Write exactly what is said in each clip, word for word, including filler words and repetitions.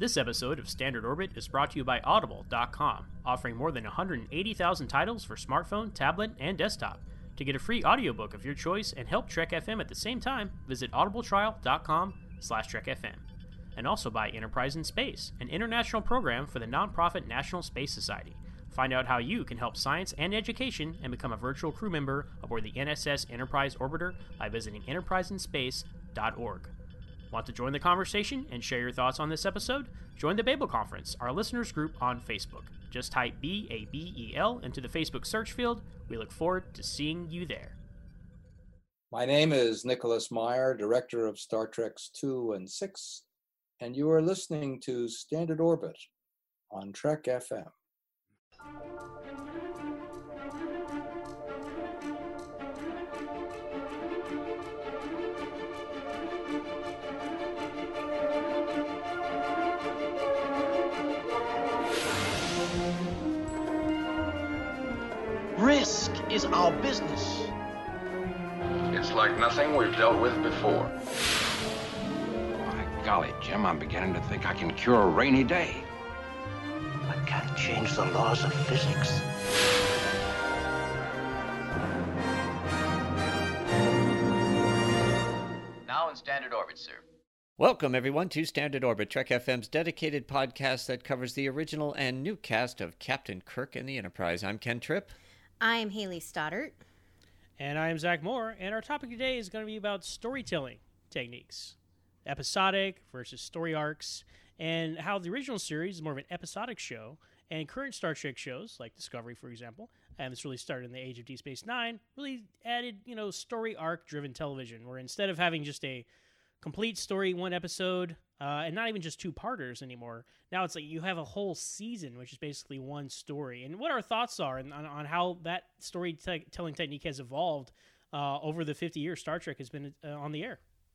This episode of Standard Orbit is brought to you by Audible dot com, offering more than one hundred eighty thousand titles for smartphone, tablet, and desktop. To get a free audiobook of your choice and help Trek F M at the same time, visit audibletrial dot com slash Trek F M. And also by Enterprise in Space, an international program for the nonprofit National Space Society. Find out how you can help science and education and become a virtual crew member aboard the N S S Enterprise Orbiter by visiting enterprise in space dot org. Want to join the conversation and share your thoughts on this episode? Join the Babel Conference, our listeners group on Facebook. Just type B A B E L into the Facebook search field. We look forward to seeing you there. My name is Nicholas Meyer, director of Star Treks two and six, and you are listening to Standard Orbit on Trek F M. Risk is our business. It's like nothing we've dealt with before. My golly, Jim, I'm beginning to think I can cure a rainy day. I can't change the laws of physics. Now in Standard Orbit, sir. Welcome, everyone, to Standard Orbit, Trek F M's dedicated podcast that covers the original and new cast of Captain Kirk and the Enterprise. I'm Ken Tripp. I'm Haley Stoddart. And I'm Zach Moore, and our topic today is going to be about storytelling techniques. Episodic versus story arcs, and how the original series is more of an episodic show, and current Star Trek shows, like Discovery, for example, and this really started in the age of Deep Space Nine, really added, you know, story arc-driven television, where instead of having just a complete story, one episode, uh, and not even just two-parters anymore. Now it's like you have a whole season, which is basically one story. And what our thoughts are on, on how that storytelling technique has evolved uh, over the fifty years Star Trek has been uh, on the air.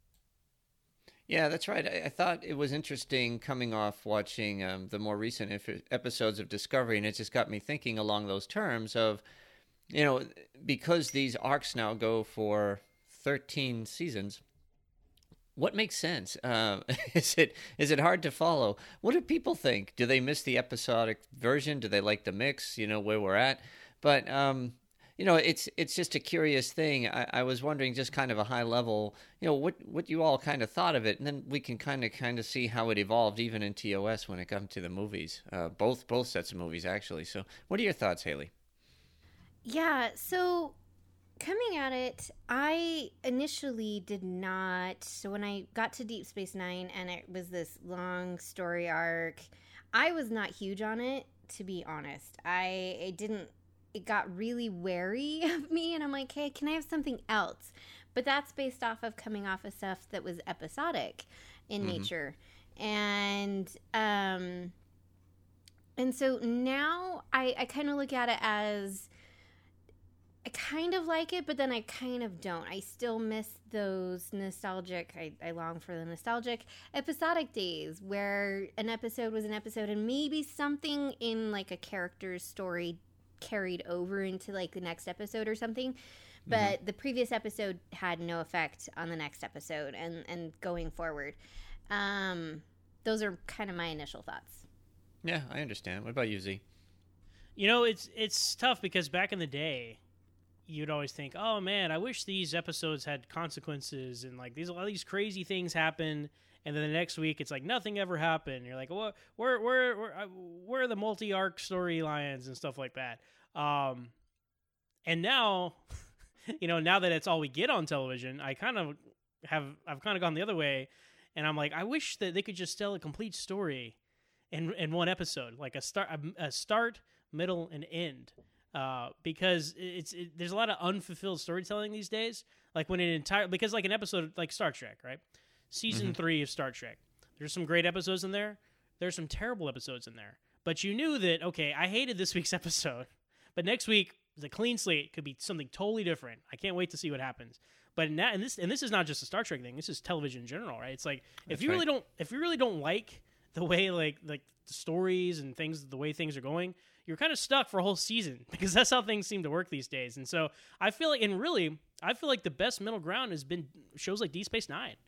Yeah, that's right. I, I thought it was interesting coming off watching um, the more recent ep- episodes of Discovery, and it just got me thinking along those terms of, you know, because these arcs now go for thirteen seasons, what makes sense? Uh, is it is it hard to follow? What do people think? Do they miss the episodic version? Do they like the mix? You know, where we're at. But um, you know, it's it's just a curious thing. I, I was wondering, just kind of a high level, you know, what what you all kind of thought of it, and then we can kind of kind of see how it evolved even in T O S when it comes to the movies. Uh, both both sets of movies actually. So, what are your thoughts, Haley? Yeah. So. Coming at it, I initially did not, so when I got to Deep Space Nine and it was this long story arc, I was not huge on it, to be honest. I it didn't, it got really wary of me, and I'm like, hey, can I have something else? But that's based off of coming off of stuff that was episodic in mm-hmm. nature. And, um, and so now I, I kind of look at it as, I kind of like it, but then I kind of don't. I still miss those nostalgic, I, I long for the nostalgic episodic days where an episode was an episode and maybe something in like a character's story carried over into like the next episode or something. But mm-hmm. the previous episode had no effect on the next episode and, and going forward. Um, those are kind of my initial thoughts. Yeah, I understand. What about you, Z? You know, it's it's tough because back in the day, you'd always think, oh man, I wish these episodes had consequences and like these all these crazy things happen, and then the next week it's like nothing ever happened. You're like, what? Where, where, where, where are the multi-arc storylines and stuff like that? Um, and now, you know, now that it's all we get on television, I kind of have, I've kind of gone the other way, and I'm like, I wish that they could just tell a complete story in in one episode, like a start, a, a start, middle, and end. Uh, because it's it, there's a lot of unfulfilled storytelling these days. Like when an entire because like an episode like Star Trek, right? Season mm-hmm. three of Star Trek. There's some great episodes in there. There's some terrible episodes in there. But you knew that okay, I hated this week's episode, but next week the clean slate could be something totally different. I can't wait to see what happens. But now, and this and this is not just a Star Trek thing. This is television in general, right? It's like That's if you right. really don't if you really don't like the way like like the stories and things, the way things are going, you're kind of stuck for a whole season because that's how things seem to work these days. And so I feel like, and really, I feel like the best middle ground has been shows like Deep Space Nine.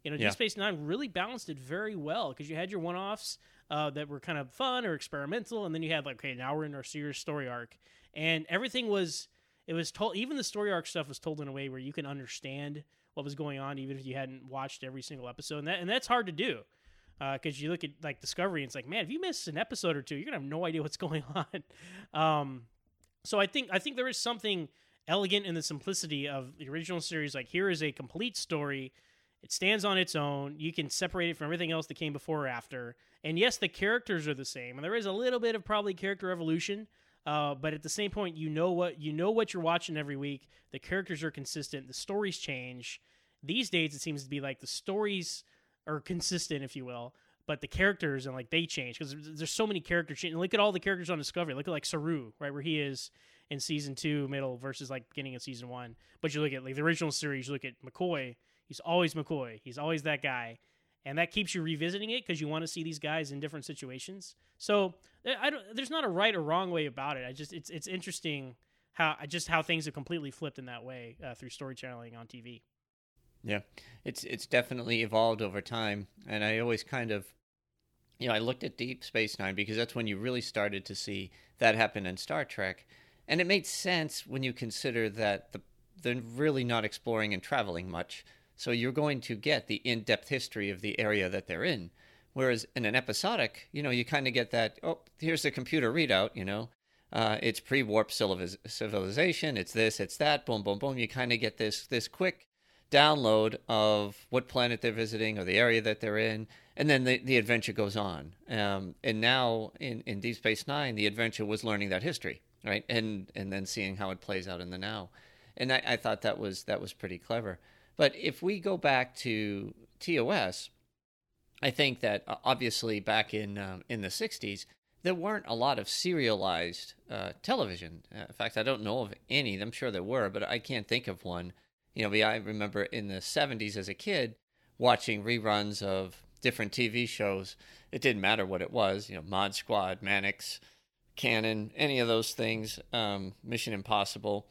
You know, Yeah. Deep Space Nine really balanced it very well because you had your one-offs uh, that were kind of fun or experimental, and then you had like, okay, now we're in our serious story arc, and everything was it was told. Even the story arc stuff was told in a way where you can understand what was going on, even if you hadn't watched every single episode, and that and that's hard to do because uh, you look at like Discovery, and it's like, man, if you miss an episode or two, you're gonna have no idea what's going on. um, so I think I think there is something elegant in the simplicity of the original series. Like, here is a complete story. It stands on its own. You can separate it from everything else that came before or after. And yes, the characters are the same, and there is a little bit of probably character evolution. Uh, but at the same point, you know what you know what you're watching every week. The characters are consistent. The stories change. These days, it seems to be like the stories are consistent, if you will, but the characters and like they change because there's so many character changes. Look at all the characters on Discovery. Look at like Saru, right, where he is in season two, middle versus like beginning of season one. But you look at like the original series. You look at McCoy. He's always McCoy. He's always that guy. And that keeps you revisiting it because you want to see these guys in different situations. So I don't, there's not a right or wrong way about it. I just it's it's interesting how just how things have completely flipped in that way uh, through storytelling on T V. Yeah, it's it's definitely evolved over time, and I always kind of, you know, I looked at Deep Space Nine because that's when you really started to see that happen in Star Trek, and it made sense when you consider that the they're really not exploring and traveling much. So you're going to get the in-depth history of the area that they're in. Whereas in an episodic, you know, you kind of get that, oh, here's the computer readout, you know. Uh, it's pre-warp civilization, it's this, it's that, boom, boom, boom. You kind of get this this quick download of what planet they're visiting or the area that they're in, and then the, the adventure goes on. Um, and now in, in Deep Space Nine, the adventure was learning that history, right? And and then seeing how it plays out in the now. And I, I thought that was that was pretty clever. But if we go back to T O S, I think that uh, obviously back in um, in the sixties, there weren't a lot of serialized uh, television. Uh, in fact, I don't know of any. I'm sure there were, but I can't think of one. You know, I remember in the seventies as a kid watching reruns of different T V shows. It didn't matter what it was, you know, Mod Squad, Mannix, Cannon, any of those things, um, Mission Impossible.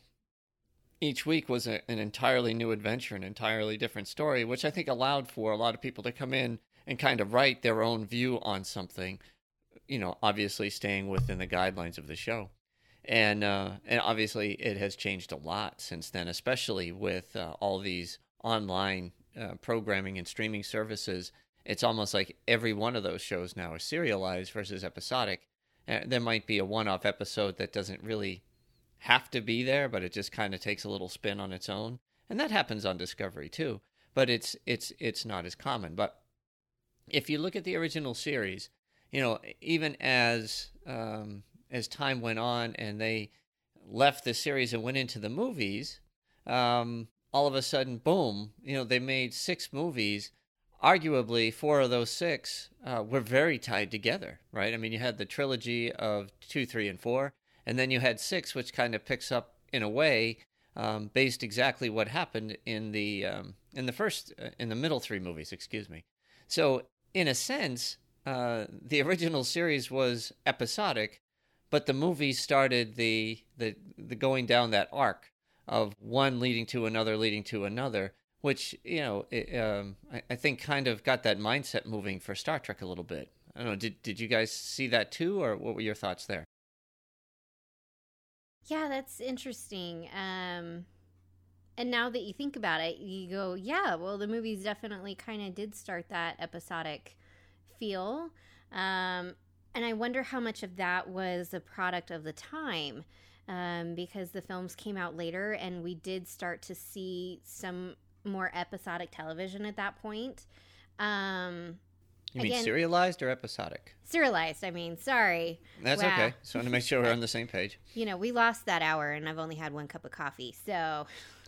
Each week was a, an entirely new adventure, an entirely different story, which I think allowed for a lot of people to come in and kind of write their own view on something, you know, obviously staying within the guidelines of the show. And uh, and obviously it has changed a lot since then, especially with uh, all these online uh, programming and streaming services. It's almost like every one of those shows now is serialized versus episodic. Uh, there might be a one-off episode that doesn't really have to be there, but it just kind of takes a little spin on its own. And that happens on Discovery too, but it's it's it's not as common. But if you look at the original series, you know, even as um, as time went on and they left the series and went into the movies, um, all of a sudden, boom, you know, they made six movies. Arguably, four of those six uh, were very tied together, right? I mean, you had the trilogy of two, three, and four, and then you had six, which kind of picks up in a way um, based exactly what happened in the um, in the first uh, in the middle three movies. Excuse me. So, in a sense, uh, the original series was episodic, but the movies started the the the going down that arc of one leading to another, leading to another, which, you know, it, um, I, I think kind of got that mindset moving for Star Trek a little bit. I don't know. Did did you guys see that too, or what were your thoughts there? Yeah, that's interesting. Um, and now that you think about it, you go, yeah, well, the movies definitely kind of did start that episodic feel. Um, and I wonder how much of that was a product of the time, um, because the films came out later and we did start to see some more episodic television at that point. Um, you mean again, serialized or episodic? Serialized, I mean, sorry. That's wow. okay. Just want to make sure we're on the same page. You know, we lost that hour and I've only had one cup of coffee, so.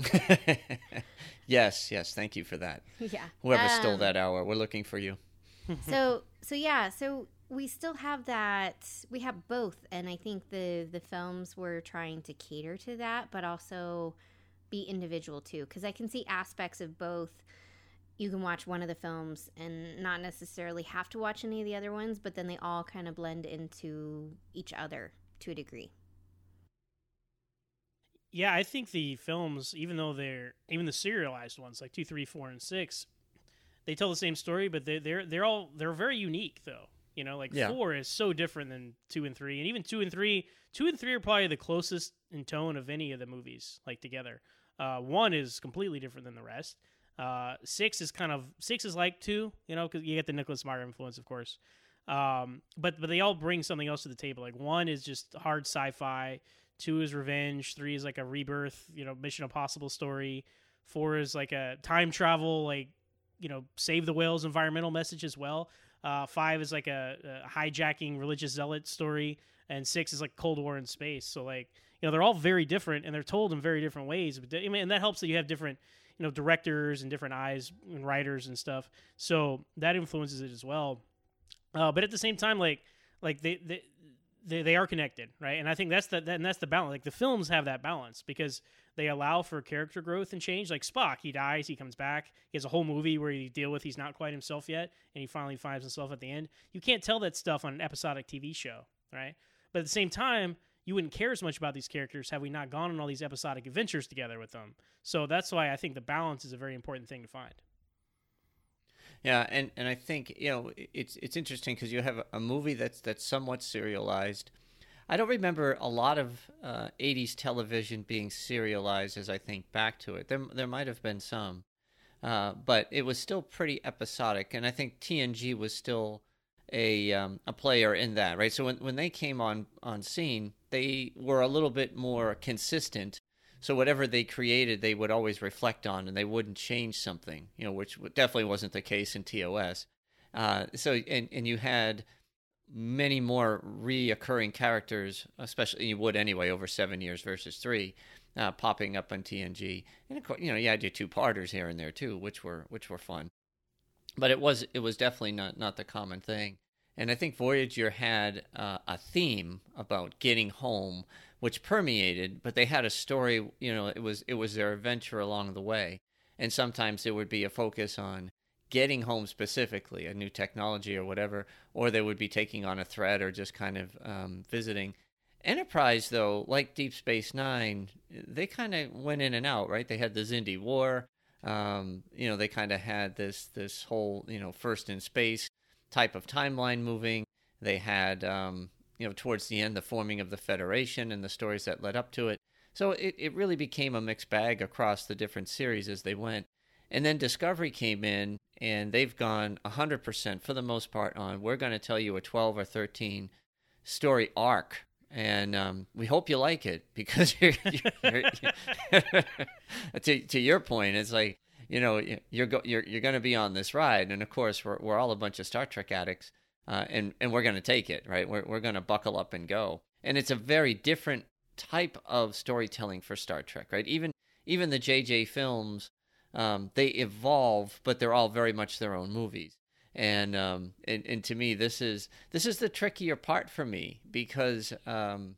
Yes, yes. Thank you for that. Yeah. Whoever um, stole that hour, we're looking for you. so, so yeah, so we still have that, we have both. And I think the, the films were trying to cater to that, but also be individual too. Because I can see aspects of both. You can watch one of the films and not necessarily have to watch any of the other ones, but then they all kind of blend into each other to a degree. Yeah, I think the films, even though they're, even the serialized ones, like two, three, four, and six, they tell the same story, but they they're they're all they're very unique though. You know, like Yeah. four is so different than two and three, and even two and three, two and three are probably the closest in tone of any of the movies like together. Uh, one is completely different than the rest. Uh, six is kind of six is like two, you know, because you get the Nicholas Meyer influence, of course. Um, but but they all bring something else to the table. Like one is just hard sci-fi, two is revenge, three is like a rebirth, you know, Mission Impossible story. Four is like a time travel, like, you know, save the whales environmental message as well. Uh, five is like a, a hijacking religious zealot story, and six is like Cold War in space. So like, you know, they're all very different and they're told in very different ways. But I mean, and that helps that you have different, you know, directors and different eyes and writers and stuff. So that influences it as well. Uh, but at the same time, like like they they, they they are connected, right? And I think that's the that, and that's the balance. Like the films have that balance because they allow for character growth and change. Like Spock, he dies, he comes back. He has a whole movie where you deal with he's not quite himself yet, and he finally finds himself at the end. You can't tell that stuff on an episodic T V show, right? But at the same time, you wouldn't care as much about these characters had we not gone on all these episodic adventures together with them. So that's why I think the balance is a very important thing to find. Yeah, and, and I think, you know, it's it's interesting because you have a movie that's that's somewhat serialized. I don't remember a lot of uh, eighties television being serialized as I think back to it. There there might have been some, uh, but it was still pretty episodic, and I think T N G was still a um, a player in that, right? So when when they came on on scene, they were a little bit more consistent. So whatever they created, they would always reflect on, and they wouldn't change something, you know, which definitely wasn't the case in T O S. Uh, so and and you had many more reoccurring characters, especially you would anyway over seven years versus three, uh, popping up on T N G, and of course, you know, you had your two parters here and there too, which were which were fun. But it was it was definitely not not the common thing. And I think Voyager had uh, a theme about getting home, which permeated, but they had a story, you know, it was it was their adventure along the way. And sometimes there would be a focus on getting home specifically, a new technology or whatever, or they would be taking on a threat or just kind of um, visiting. Enterprise, though, like Deep Space Nine, they kind of went in and out, right? They had the Xindi War. Um, you know, they kind of had this this whole, you know, first in space type of timeline moving. They had, um, you know, towards the end, the forming of the Federation and the stories that led up to it. So it, it really became a mixed bag across the different series as they went. And then Discovery came in, and they've gone one hundred percent for the most part on, we're going to tell you a twelve or thirteen story arc. And um, we hope you like it because you're, you're, you're to, to your point, it's like, you know, you're go, you're you're going to be on this ride, and of course, we're we're all a bunch of Star Trek addicts, uh, and and we're going to take it, right? We're we're going to buckle up and go, and it's a very different type of storytelling for Star Trek, right? Even even the J J films, um, they evolve, but they're all very much their own movies, and um, and and to me, this is this is the trickier part for me because um,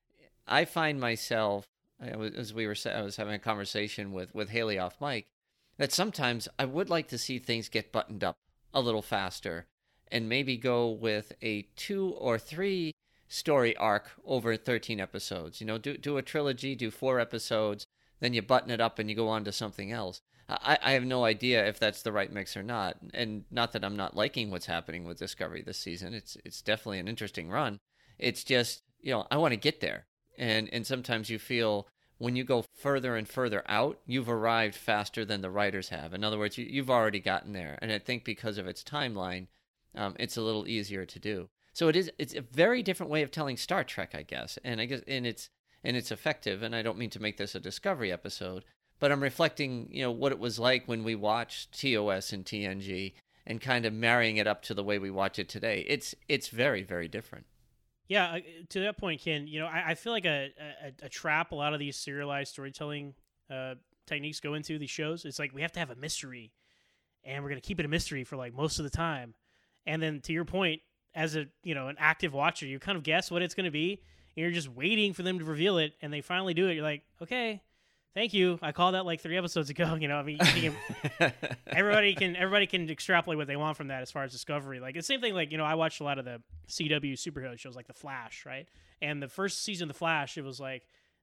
I find myself, I was, as we were I was having a conversation with with Haley off mic, that sometimes I would like to see things get buttoned up a little faster and maybe go with a two or three story arc over thirteen episodes. You know, do do a trilogy, do four episodes, then you button it up and you go on to something else. I, I have no idea if that's the right mix or not. And not that I'm not liking what's happening with Discovery this season. It's it's definitely an interesting run. It's just, you know, I want to get there. And and sometimes you feel when you go further and further out, you've arrived faster than the writers have. In other words, you, you've already gotten there. And I think because of its timeline, um, it's a little easier to do. So it is. It's a very different way of telling Star Trek, I guess. And I guess, and it's and it's effective. And I don't mean to make this a Discovery episode, but I'm reflecting, you know, what it was like when we watched T O S and T N G, and kind of marrying it up to the way we watch it today. It's it's very very different. Yeah, to that point, Ken, you know, I, I feel like a, a, a trap a lot of these serialized storytelling uh, techniques go into these shows. It's like we have to have a mystery, and we're going to keep it a mystery for like most of the time. And then to your point, as a you know an active watcher, you kind of guess what it's going to be, and you're just waiting for them to reveal it, and they finally do it. You're like, okay, thank you. I called that like three episodes ago. You know, I mean, you can, everybody can everybody can extrapolate what they want from that as far as Discovery. Like the same thing. Like you know, I watched a lot of the C W superhero shows like The Flash, right? And the first season of The Flash, it was like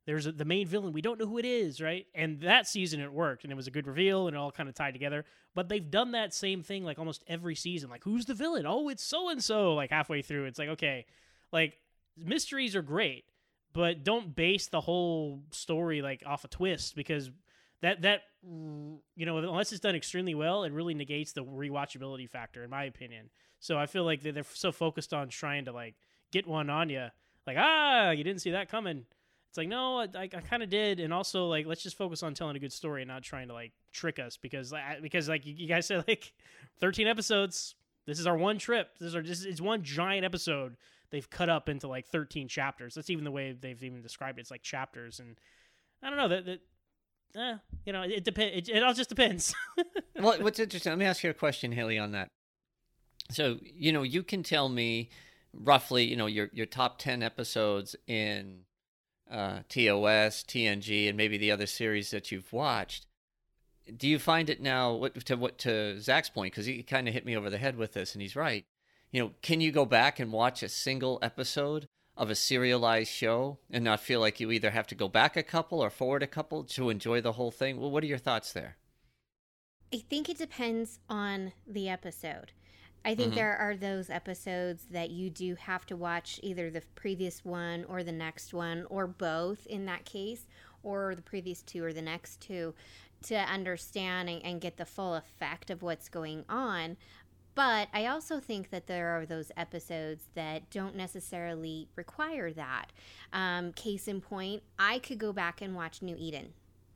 there's a, the main villain. We don't know who it is, right? And that season it worked, and it was a good reveal, and it all kind of tied together. But they've done that same thing like almost every season. Like, who's the villain? Oh, it's so and so. Like halfway through, it's like, okay, like mysteries are great, but don't base the whole story like off a twist, because that that you know, unless it's done extremely well, it really negates the rewatchability factor, in my opinion. So I feel like they're, they're so focused on trying to like get one on you, like ah, you didn't see that coming. It's like, no, I, I, I kind of did, and also like let's just focus on telling a good story and not trying to like trick us, because because like you, you guys said, like thirteen episodes. This is our one trip. This is our this is one giant episode. They've cut up into like thirteen chapters. That's even the way they've even described it. It's like chapters, and I don't know that that. Eh, you know, it depends. It, it all just depends. Well, what's interesting? Let me ask you a question, Haley, on that. So you know, you can tell me roughly, you know, your your top ten episodes in uh, T O S, T N G, and maybe the other series that you've watched. Do you find it now, what, to what to Zach's point, because he kind of hit me over the head with this, and he's right. You know, can you go back and watch a single episode of a serialized show and not feel like you either have to go back a couple or forward a couple to enjoy the whole thing? Well, what are your thoughts there? I think it depends on the episode. I think mm-hmm. there are those episodes that you do have to watch either the previous one or the next one, or both in that case, or the previous two or the next two, to understand and, and get the full effect of what's going on. But I also think that there are those episodes that don't necessarily require that. Um, case in point, I could go back and watch New Eden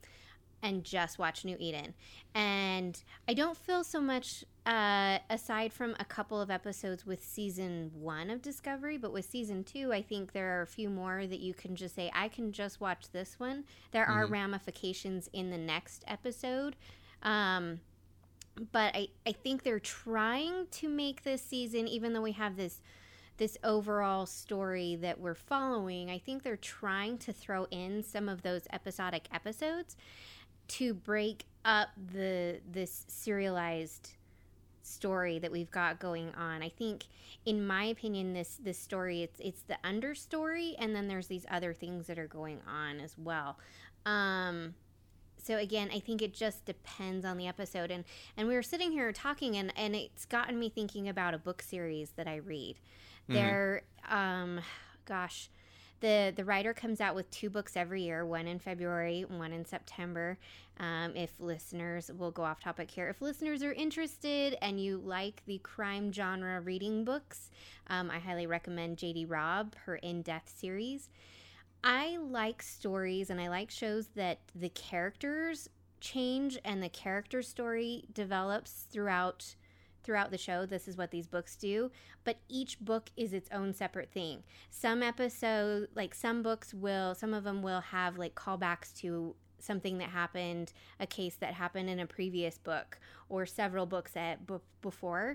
and just watch New Eden. And I don't feel so much, uh, aside from a couple of episodes with season one of Discovery, but with season two, I think there are a few more that you can just say, I can just watch this one. There mm-hmm. are ramifications in the next episode. Um, but I, I think they're trying to make this season, even though we have this this overall story that we're following, I think they're trying to throw in some of those episodic episodes to break up the this serialized story that we've got going on. I think, in my opinion, this this story, it's it's the understory, and then there's these other things that are going on as well. Um, so again, I think it just depends on the episode. And, and we were sitting here talking, and, and it's gotten me thinking about a book series that I read. Mm-hmm. There, um, gosh, The the writer comes out with two books every year, one in February, one in September. Um, if listeners, will go off topic here, if listeners are interested and you like the crime genre reading books, um, I highly recommend J D Robb, her In-Depth series. I like stories and I like shows that the characters change and the character story develops throughout throughout the show. This is what these books do, but each book is its own separate thing. Some episode, like some books will, some of them will have like callbacks to something that happened, a case that happened in a previous book or several books at b- before,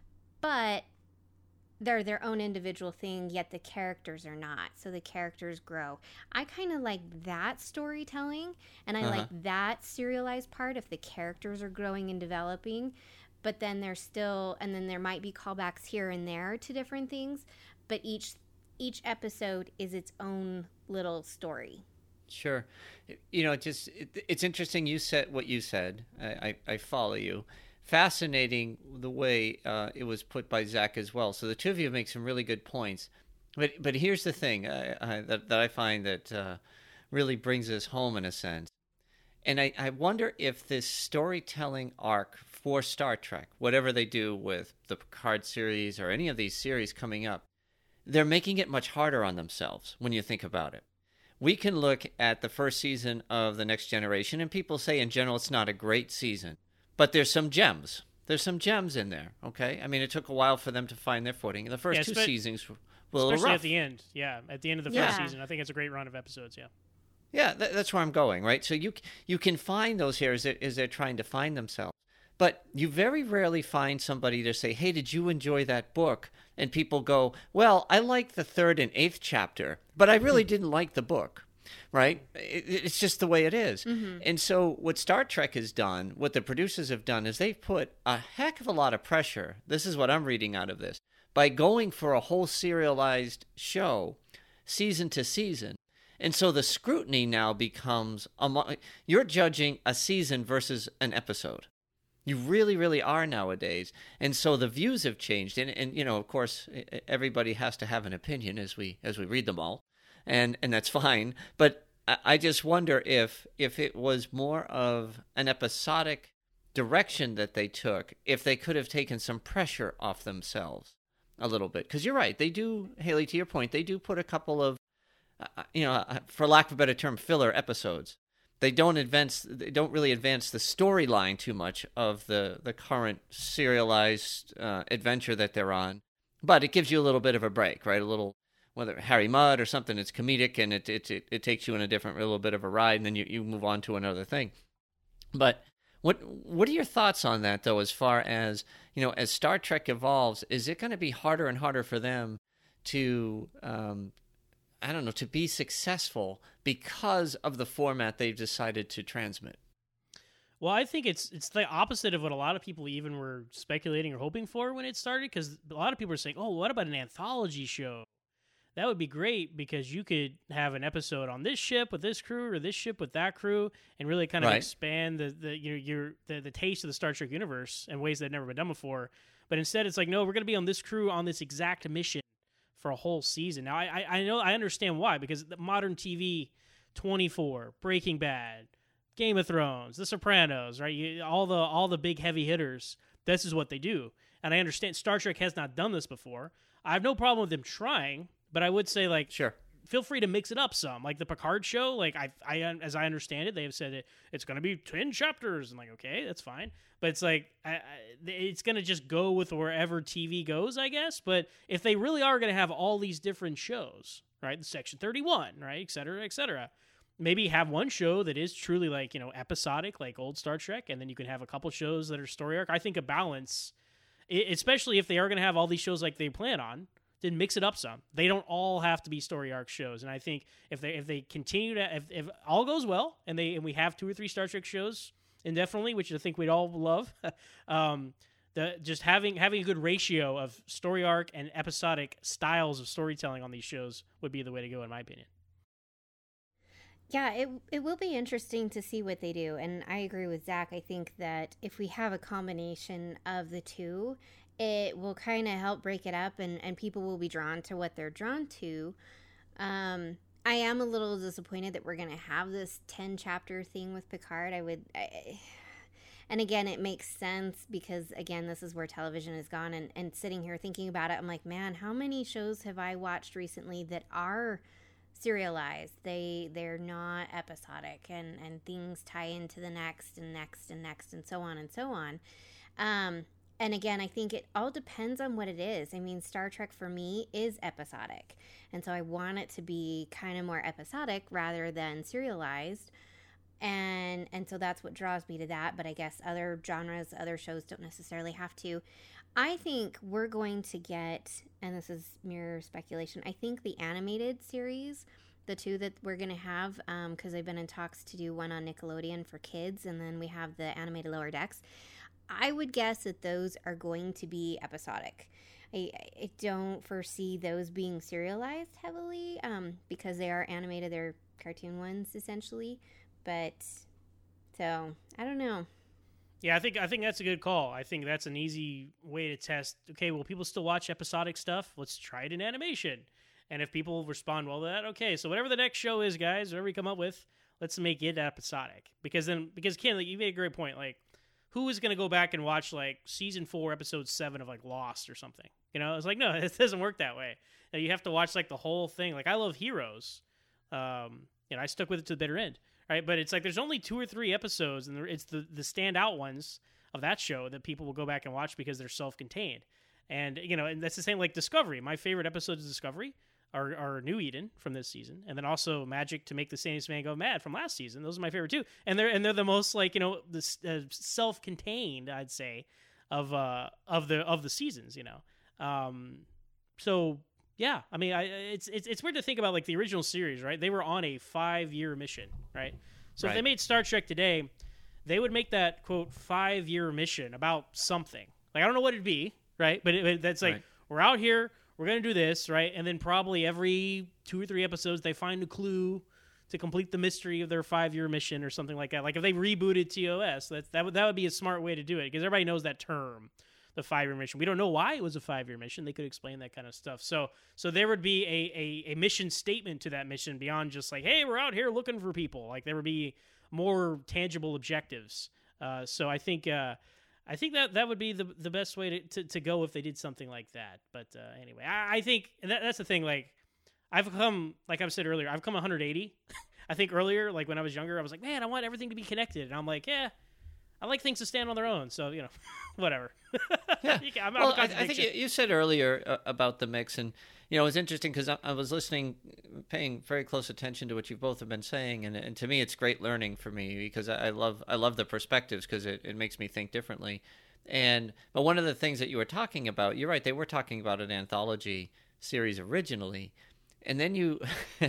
but they're their own individual thing, yet the characters are not. So the characters grow. I kind of like that storytelling, and I uh-huh. like that serialized part if the characters are growing and developing. But then there's still, and then there might be callbacks here and there to different things, but each each episode is its own little story. Sure. You know, it just it, it's interesting you said what you said. I, I, I follow you. Fascinating the way uh, it was put by Zach as well. So the two of you make some really good points. But but here's the thing uh, I, that, that I find that uh, really brings us home in a sense. And I, I wonder if this storytelling arc for Star Trek, whatever they do with the Picard series or any of these series coming up, they're making it much harder on themselves when you think about it. We can look at the first season of The Next Generation, and people say in general it's not a great season. But there's some gems. There's some gems in there, okay? I mean, it took a while for them to find their footing. The first yeah, two spe- seasons were a little especially rough. at the end, yeah. At the end of the yeah. first season, I think it's a great run of episodes, yeah. Yeah, th- that's where I'm going, right? So you you can find those here as they're, as they're trying to find themselves. But you very rarely find somebody to say, hey, did you enjoy that book? And people go, well, I liked the third and eighth chapter, but I really didn't like the book. Right? It's just the way it is. Mm-hmm. And so what Star Trek has done, what the producers have done, is they've put a heck of a lot of pressure. This is what I'm reading out of this. By going for a whole serialized show, season to season, And so the scrutiny now becomes, among, you're judging a season versus an episode. You really, really are nowadays. And so the views have changed. And, and you know, of course, everybody has to have an opinion as we as we read them all. And and that's fine. But I, I just wonder if if it was more of an episodic direction that they took, if they could have taken some pressure off themselves a little bit. Because you're right. They do, Haley, to your point, they do put a couple of, uh, you know, for lack of a better term, filler episodes. They don't advance. They don't really advance the storyline too much of the, the current serialized uh, adventure that they're on, but it gives you a little bit of a break, right? A little, whether Harry Mudd or something, it's comedic and it it it, it takes you in a different, a little bit of a ride, and then you, you move on to another thing. But what what are your thoughts on that, though? As far as, you know, as Star Trek evolves, is it going to be harder and harder for them to um, I don't know, to be successful because of the format they've decided to transmit? Well, I think it's it's the opposite of what a lot of people even were speculating or hoping for when it started, because a lot of people are saying, oh, what about an anthology show? That would be great because you could have an episode on this ship with this crew or this ship with that crew and really kind of right. expand the, the your your the, the taste of the Star Trek universe in ways that have never been done before. But instead, it's like, no, we're going to be on this crew on this exact mission for a whole season. Now, I, I I know I understand why, because the modern T V, twenty-four, Breaking Bad, Game of Thrones, The Sopranos, right? You, all the all the big heavy hitters. This is what they do, and I understand Star Trek has not done this before. I have no problem with them trying, but I would say, like, sure, feel free to mix it up some. Like the Picard show, like I I as I understand it, they have said it, it's going to be ten chapters. I'm like, okay, that's fine. But it's like, I, I, it's going to just go with wherever T V goes, I guess. But if they really are going to have all these different shows, right, the Section thirty-one, right, et cetera, et cetera, maybe have one show that is truly like, you know, episodic, like old Star Trek, and then you can have a couple shows that are story arc. I think a balance, especially if they are going to have all these shows like they plan on, then mix it up some. They don't all have to be story arc shows. And I think if they if they continue to, if, if all goes well, and they and we have two or three Star Trek shows indefinitely, which I think we'd all love, um, the just having having a good ratio of story arc and episodic styles of storytelling on these shows would be the way to go, in my opinion. Yeah, it it will be interesting to see what they do. And I agree with Zach. I think that if we have a combination of the two, it will kind of help break it up, and, and people will be drawn to what they're drawn to. Um, I am a little disappointed that we're going to have this ten chapter thing with Picard. I would, I, and again, it makes sense because, again, this is where television has gone, and, and sitting here thinking about it, I'm like, man, how many shows have I watched recently that are serialized? They, they're not episodic, and, and things tie into the next and next and next and so on and so on. Um, And again, I think it all depends on what it is. I mean, Star Trek for me is episodic. And so I want it to be kind of more episodic rather than serialized. And and so that's what draws me to that. But I guess other genres, other shows don't necessarily have to. I think we're going to get, and this is mere speculation, I think the animated series, the two that we're going to have, because um, I've been in talks to do one on Nickelodeon for kids, and then we have the animated Lower Decks. I would guess that those are going to be episodic. I, I don't foresee those being serialized heavily um, because they are animated. They're cartoon ones, essentially. But, so, I don't know. Yeah, I think I think that's a good call. I think that's an easy way to test. Okay, well, people still watch episodic stuff. Let's try it in animation. And if people respond well to that, okay, so whatever the next show is, guys, whatever we come up with, let's make it episodic. Because then, because Ken, like, you made a great point, like, who is going to go back and watch, like, season four, episode seven of, like, Lost or something? You know, it's like, no, it doesn't work that way. You have to watch, like, the whole thing. Like, I love Heroes. Um, you know, I stuck with it to the bitter end, right? But it's like there's only two or three episodes, and it's the, the standout ones of that show that people will go back and watch because they're self-contained. And, you know, and that's the same, like, Discovery. My favorite episodes of Discovery are, are New Eden from this season, and then also Magic to Make the Sanest Man Go Mad from last season. Those are my favorite too, and they're and they're the most, like, you know, the uh, self-contained, I'd say, of uh of the of the seasons, you know. Um, so yeah, I mean, I it's it's it's weird to think about, like, the original series, right? They were on a five-year mission, right? So right. If they made Star Trek today, they would make that, quote, five-year mission about something. Like, I don't know what it'd be, right? But it, it, that's like, right. We're out here. we're going to do this, right? And then probably every two or three episodes, they find a clue to complete the mystery of their five-year mission or something like that. Like if they rebooted T O S, that that would that would be a smart way to do it because everybody knows that term, the five-year mission. We don't know why it was a five-year mission. They could explain that kind of stuff. So so there would be a, a, a mission statement to that mission beyond just like, hey, we're out here looking for people. Like there would be more tangible objectives. Uh, so I think uh, I think that that would be the the best way to, to, to go if they did something like that. But uh, anyway, I, I think and that, that's the thing. Like. I've come, like I've said earlier, I've come one hundred eighty. I think earlier, like when I was younger, I was like, man, I want everything to be connected. And I'm like, yeah, I like things to stand on their own. So, you know, whatever. Yeah. You can- I'm- I'm well, a I, I think you, contradiction. you said earlier uh, about the mix, and you know, it was interesting because I, I was listening, paying very close attention to what you both have been saying, and, and to me, it's great learning for me because I, I love I love the perspectives because it, it makes me think differently. And but one of the things that you were talking about, you're right, they were talking about an anthology series originally. And then you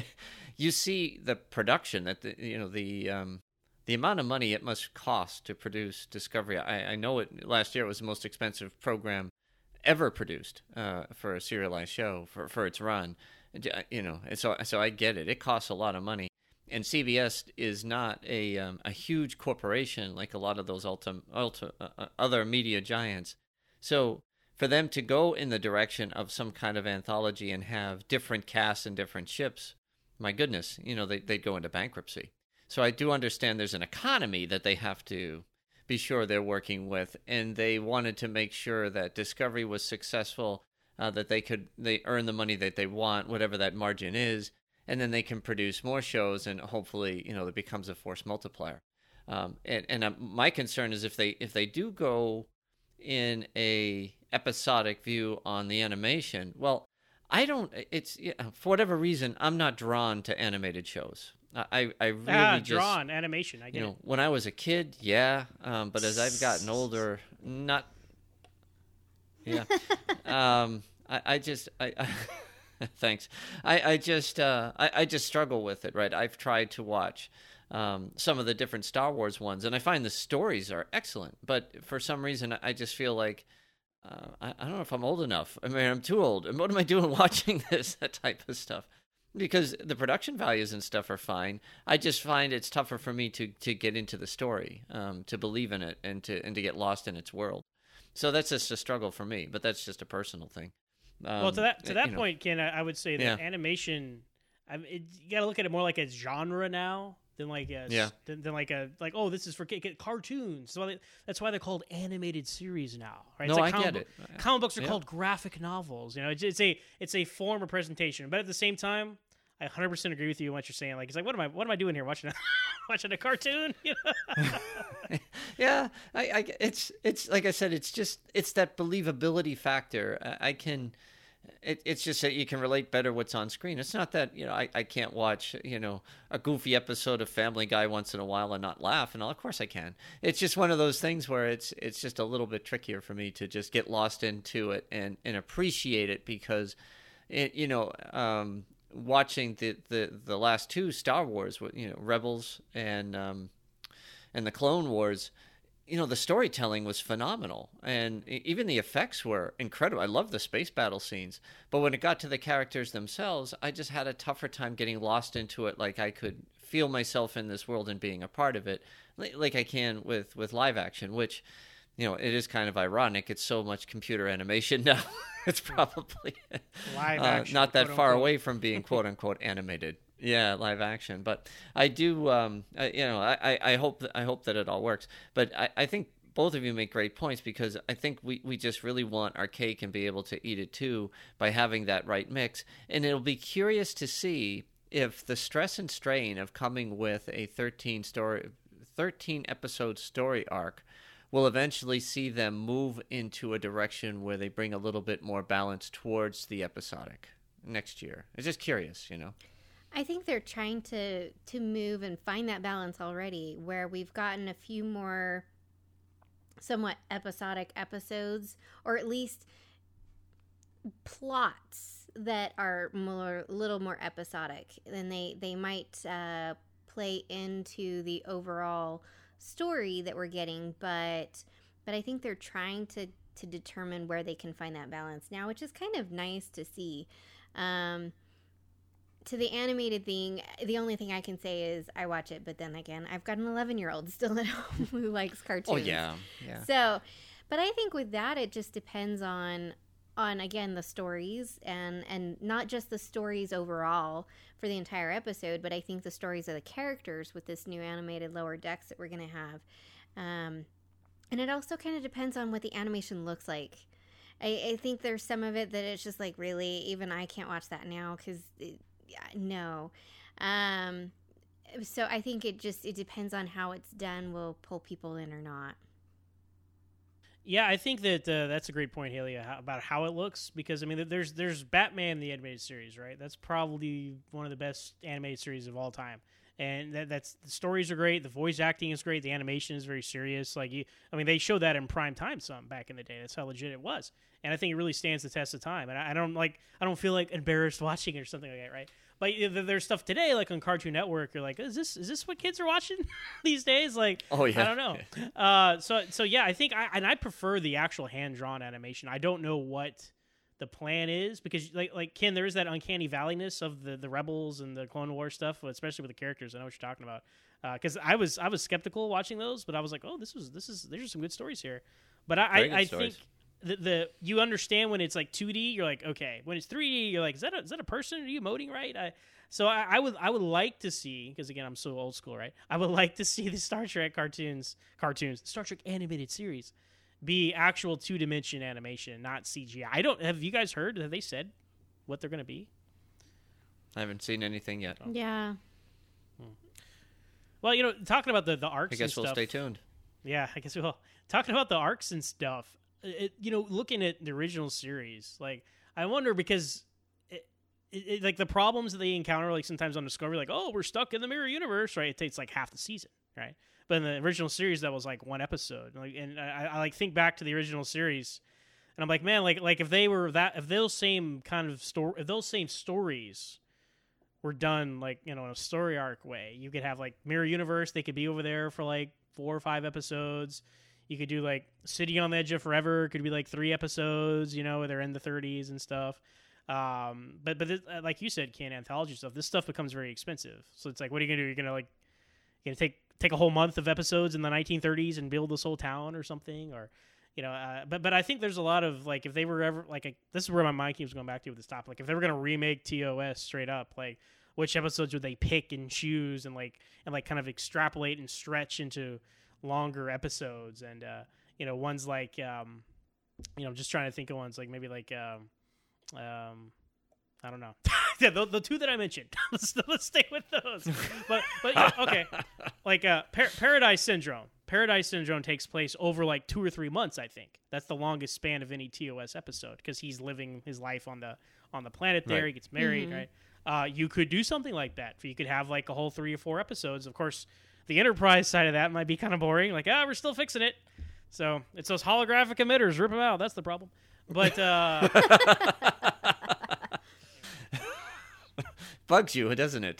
you see the production that the, you know the um, the amount of money it must cost to produce Discovery. I, I know it last year it was the most expensive program ever produced uh, for a serialized show for, for its run. You know, and so so I get it. It costs a lot of money, and C B S is not a um, a huge corporation like a lot of those ultra, ultra, uh, other media giants. So. For them to go in the direction of some kind of anthology and have different casts and different ships, my goodness, you know, they, they'd go into bankruptcy. So I do understand there's an economy that they have to be sure they're working with, and they wanted to make sure that Discovery was successful, uh, that they could they earn the money that they want, whatever that margin is, and then they can produce more shows, and hopefully, you know, it becomes a force multiplier. Um, and and uh, my concern is if they if they do go in a episodic view on the animation, well, I don't. It's yeah, for whatever reason, I'm not drawn to animated shows. I I really ah, just drawn animation. I get you know it. when I was a kid, yeah, um, but as I've gotten older, not. Yeah, um, I I just I. I thanks. I I just uh I I just struggle with it. Right, I've tried to watch. Um, some of the different Star Wars ones, and I find the stories are excellent. But for some reason, I just feel like uh, I, I don't know if I'm old enough. I mean, I'm too old. And what am I doing watching this that type of stuff? Because the production values and stuff are fine. I just find it's tougher for me to to get into the story, um, to believe in it, and to and to get lost in its world. So that's just a struggle for me. But that's just a personal thing. Um, well, to that to that you know. point, Ken, I, I would say that Yeah. animation, I, it, you got to look at it more like a genre now. Than like a, Yeah. than, than like a like oh this is for kid, kid- cartoons. So they, that's why they're called animated series now, right? No, It's like I comic get book- it. Comic books are Yeah. called graphic novels. You know, it's, it's a it's a form of presentation. But at the same time, I one hundred percent agree with you on what you're saying. Like it's like what am I what am I doing here watching a, watching a cartoon? You know? Yeah, I, I, it's it's like I said, it's just it's that believability factor. I, I can, it, it's just that you can relate better what's on screen. It's not that you know I, I can't watch you know a goofy episode of Family Guy once in a while and not laugh, and all, of course I can. It's just one of those things where it's it's just a little bit trickier for me to just get lost into it and and appreciate it because, it you know. Um, watching the, the, the last two Star Wars, you know, Rebels and um, and the Clone Wars, you know, the storytelling was phenomenal, and even the effects were incredible. I love the space battle scenes, but when it got to the characters themselves, I just had a tougher time getting lost into it. Like I could feel myself in this world and being a part of it, like I can with with live action, which. You know, it is kind of ironic. It's so much computer animation now. It's probably Live uh, action, not that quote, far unquote. away from being quote unquote animated. Yeah, live action. But I do, um, I, you know, I, I hope that, I hope that it all works. But I, I think both of you make great points because I think we, we just really want our cake and be able to eat it too by having that right mix. And it'll be curious to see if the stress and strain of coming with a thirteen story, thirteen episode story arc will eventually see them move into a direction where they bring a little bit more balance towards the episodic next year. I'm just curious, you know. I think they're trying to to move and find that balance already, where we've gotten a few more somewhat episodic episodes, or at least plots that are more a little more episodic, and they they might uh, play into the overall story that we're getting, but but I think they're trying to to determine where they can find that balance now, which is kind of nice to see. Um, to the animated thing, the only thing I can say is I watch it, but then again, I've got an eleven-year-old still at home who likes cartoons. Oh, yeah, yeah. So, but I think with that, it just depends on, on again, the stories, and, and not just the stories overall for the entire episode, but I think the stories of the characters with this new animated Lower Decks that we're going to have. Um, and it also kind of depends on what the animation looks like. I, I think there's some of it that it's just like, really, even I can't watch that now because, yeah, no. Um, so I think it just, it depends on how it's done will pull people in or not. Yeah, I think that uh, that's a great point, Haley, how, about how it looks. Because I mean, there's there's Batman the animated series, right? That's probably one of the best animated series of all time, and that, that's the stories are great, the voice acting is great, the animation is very serious. Like you, I mean, they showed that in prime time some back in the day. That's how legit it was, and I think it really stands the test of time. And I, I don't like, I don't feel like embarrassed watching it or something like that, right? But there's stuff today, like on Cartoon Network. You're like, is this is this what kids are watching these days? Like, oh yeah, I don't know. Uh, so so yeah, I think I and I prefer the actual hand drawn animation. I don't know what the plan is because like like Ken, there is that uncanny valleyness of the, the Rebels and the Clone Wars stuff, especially with the characters. I know what you're talking about because uh, I was I was skeptical watching those, but I was like, oh, this was this is there's some good stories here. But I I, I think. The, the you understand when it's like two D, you're like, okay. When it's three D, you're like, is that a, is that a person? Are you emoting right? I, so I, I would I would like to see, because again I'm so old school, right? I would like to see the Star Trek cartoons, cartoons, Star Trek animated series, be actual two dimension animation, not C G I. I don't have you guys heard? Have they said what they're going to be? I haven't seen anything yet. Oh. Yeah. Hmm. Well, you know, talking about the the arcs. I guess and we'll stuff, stay tuned. Yeah, I guess we will. Talking about the arcs and stuff. It, you know, looking at the original series, like I wonder because, it, it, it, like the problems that they encounter, like sometimes on Discovery, like oh we're stuck in the mirror universe, right? It takes like half the season, right? But in the original series, that was like one episode. Like, and I, I like think back to the original series, and I'm like, man, like like if they were that, if those same kind of story, if those same stories were done like you know in a story arc way, you could have like mirror universe. They could be over there for like four or five episodes. You could do like City on the Edge of Forever. It could be like three episodes, you know, where they're in the thirties and stuff. Um, but but this, like you said, Ken, anthology stuff. This stuff becomes very expensive. So it's like, what are you gonna do? You're gonna like, you're gonna take take a whole month of episodes in the nineteen thirties and build this whole town or something, or you know. Uh, but but I think there's a lot of like if they were ever like a, this is where my mind keeps going back to with this topic. Like if they were gonna remake T O S straight up, like which episodes would they pick and choose and like and like kind of extrapolate and stretch into longer episodes, and uh you know ones like um you know just trying to think of ones like maybe like um um I don't know yeah the, the two that I mentioned let's, let's stay with those but but yeah, okay like uh Par- Paradise Syndrome Paradise Syndrome takes place over like two or three months. I think that's the longest span of any T O S episode because he's living his life on the on the planet there. Right. He gets married. Mm-hmm. Right. Uh you could do something like that. You could have like a whole three or four episodes. Of course the Enterprise side of that might be kind of boring. Like, ah, we're still fixing it. So it's those holographic emitters. Rip them out. That's the problem. But uh... bugs you, doesn't it?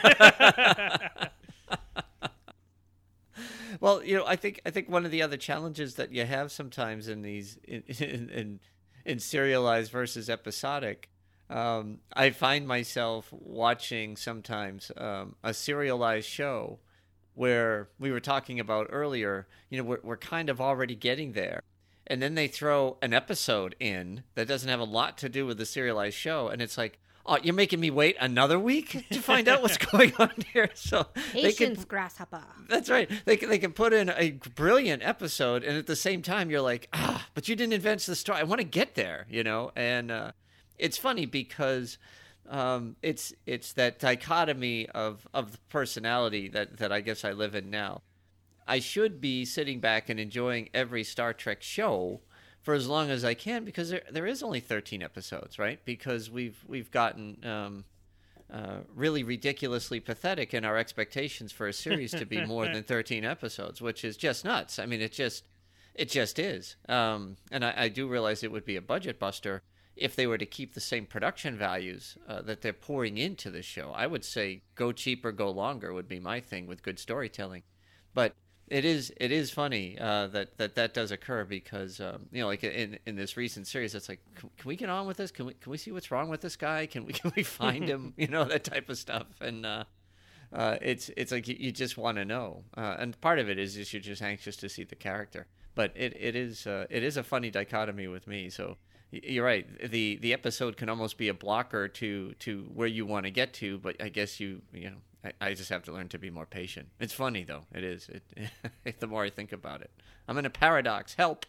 Well, you know, I think I think one of the other challenges that you have sometimes in these in in, in, in serialized versus episodic. Um, I find myself watching sometimes um, a serialized show where we were talking about earlier, you know, we're, we're kind of already getting there. And then they throw an episode in that doesn't have a lot to do with the serialized show. And it's like, oh, you're making me wait another week to find out what's going on here. So Patience, they can, grasshopper. That's right. They can, they can put in a brilliant episode. And at the same time, you're like, ah, but you didn't advance the story. I want to get there, you know? And uh, it's funny because... Um, it's it's that dichotomy of, of the personality that, that I guess I live in now. I should be sitting back and enjoying every Star Trek show for as long as I can because there there is only thirteen episodes, right? Because we've we've gotten um, uh, really ridiculously pathetic in our expectations for a series to be more than thirteen episodes, which is just nuts. I mean, it just it just is. Um, and I, I do realize it would be a budget buster if they were to keep the same production values uh, that they're pouring into the show. I would say go cheap or go longer would be my thing with good storytelling. But It is it is funny uh, that, that that does occur because um, you know, like in in this recent series, it's like, can, can we get on with this? Can we can we see what's wrong with this guy? Can we can we find him? You know, that type of stuff. And uh, uh, it's it's like you, you just want to know. Uh, and part of it is is you're just anxious to see the character. But it it is uh, it is a funny dichotomy with me. So you're right. The the episode can almost be a blocker to to where you want to get to. But I guess you you know. I, I just have to learn to be more patient. It's funny, though. It is. It, the more I think about it. I'm in a paradox. Help.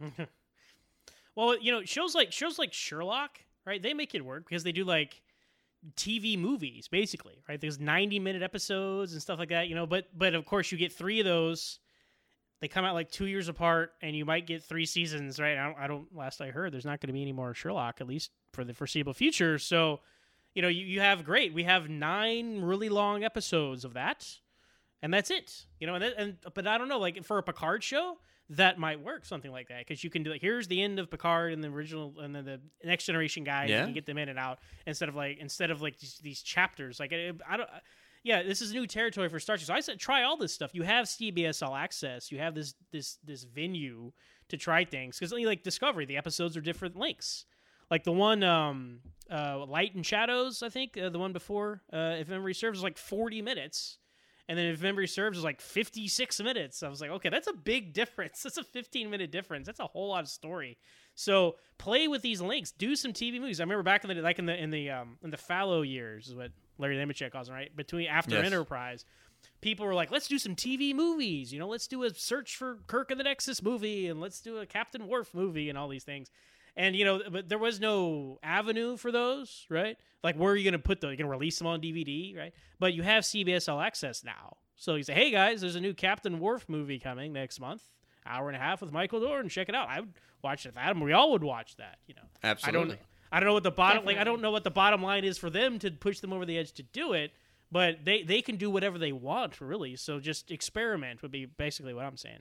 Well, you know, shows like shows like Sherlock, right? They make it work because they do, like, T V movies, basically, right? There's ninety-minute episodes and stuff like that, you know. But, but of course, you get three of those. They come out, like, two years apart, and you might get three seasons, right? I don't, I don't last I heard, there's not going to be any more Sherlock, at least for the foreseeable future. So... You know, you, you have great. We have nine really long episodes of that, and that's it. You know, and, that, and but I don't know, like for a Picard show, that might work, something like that, because you can do like, here's the end of Picard and the original, and then the Next Generation guys, yeah. You can get them in and out instead of like instead of like these, these chapters. Like I, I don't, yeah, this is new territory for Star Trek. So I said, try all this stuff. You have C B S All Access. You have this this this venue to try things because like Discovery, the episodes are different lengths. Like the one, um, uh, Light and Shadows, I think, uh, the one before, uh, if memory serves, is like forty minutes. And then if memory serves, is like fifty-six minutes. I was like, okay, that's a big difference. That's a fifteen-minute difference. That's a whole lot of story. So play with these links. Do some T V movies. I remember back in the like in the in the um, in the fallow years, is what Larry Nemechek calls them, right? Between after yes. Enterprise, people were like, let's do some T V movies. You know, let's do a Search for Kirk and the Nexus movie, and let's do a Captain Worf movie, and all these things. And, you know, but there was no avenue for those, right? Like, where are you going to put those? You're going to release them on D V D, right? But you have C B S All Access now. So you say, hey, guys, there's a new Captain Worf movie coming next month. Hour and a half with Michael Dorn. Check it out. I would watch it. Adam, we all would watch that, you know. Absolutely. I don't, I don't know what the bottom, Definitely. like, I don't know what the bottom line is for them to push them over the edge to do it. But they, they can do whatever they want, really. So just experiment would be basically what I'm saying.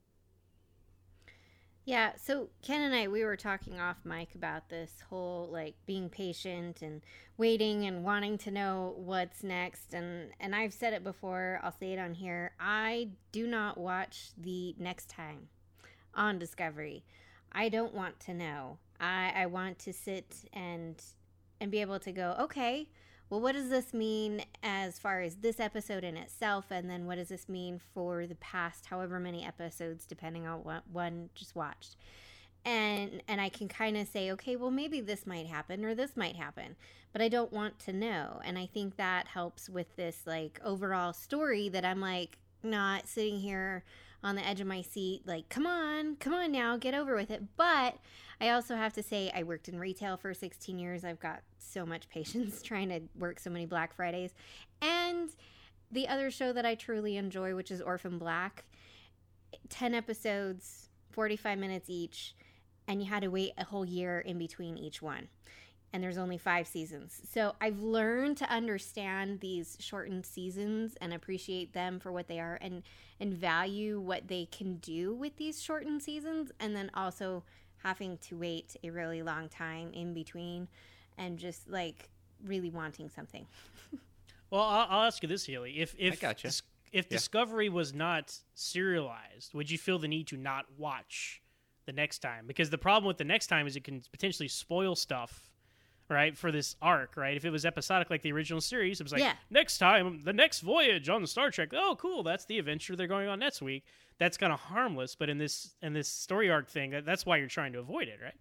Yeah, so Ken and I, we were talking off mic about this whole, like, being patient and waiting and wanting to know what's next. And, and I've said it before, I'll say it on here. I do not watch the Next Time on Discovery. I don't want to know. I, I want to sit and and be able to go, okay, well, what does this mean as far as this episode in itself? And then what does this mean for the past however many episodes, depending on what one just watched? And and I can kind of say, okay, well, maybe this might happen or this might happen, but I don't want to know. And I think that helps with this, like, overall story that I'm, like, not sitting here on the edge of my seat, like, come on, come on now, get over with it. But I also have to say, I worked in retail for sixteen years. I've got so much patience trying to work so many Black Fridays. And the other show that I truly enjoy, which is Orphan Black, ten episodes, forty-five minutes each, and you had to wait a whole year in between each one. And there's only five seasons. So I've learned to understand these shortened seasons and appreciate them for what they are, and, and value what they can do with these shortened seasons, and then also having to wait a really long time in between and just, like, really wanting something. Well, I'll, I'll ask you this, Healy. If if I gotcha. Dis- if Yeah. Discovery was not serialized, would you feel the need to not watch the Next Time? Because the problem with the Next Time is it can potentially spoil stuff, right, for this arc, right? If it was episodic like the original series, it was like, Yeah. next time, the next voyage on Star Trek. Oh, cool, that's the adventure they're going on next week. That's kind of harmless, but in this in this story arc thing, that, that's why you're trying to avoid it, right?